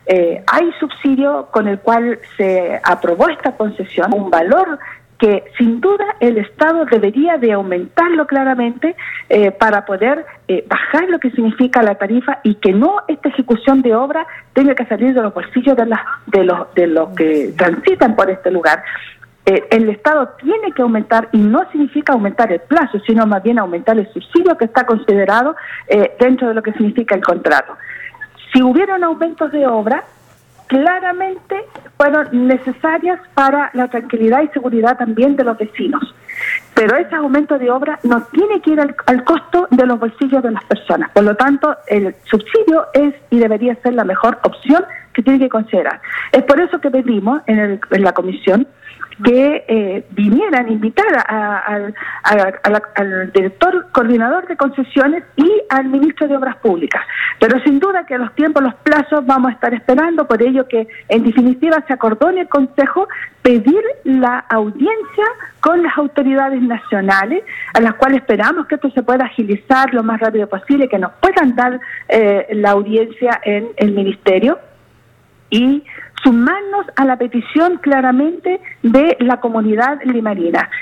hay subsidio con el cual se aprobó esta concesión, un valor que sin duda el Estado debería de aumentarlo claramente para poder bajar lo que significa la tarifa y que no esta ejecución de obra tenga que salir de los bolsillos de los que transitan por este lugar. El Estado tiene que aumentar, y no significa aumentar el plazo, sino más bien aumentar el subsidio que está considerado dentro de lo que significa el contrato. Si hubieron aumentos de obra, claramente fueron necesarias para la tranquilidad y seguridad también de los vecinos. Pero ese aumento de obra no tiene que ir al costo de los bolsillos de las personas. Por lo tanto, el subsidio es y debería ser la mejor opción que tiene que considerar. Es por eso que pedimos en la comisión que vinieran a invitar al director coordinador de concesiones y al ministro de Obras Públicas. Pero sin duda que los tiempos, los plazos vamos a estar esperando, por ello que en definitiva se acordó en el Consejo pedir la audiencia con las autoridades nacionales, a las cuales esperamos que esto se pueda agilizar lo más rápido posible, que nos puedan dar la audiencia en el ministerio y sumarnos a la petición claramente de la comunidad limarina.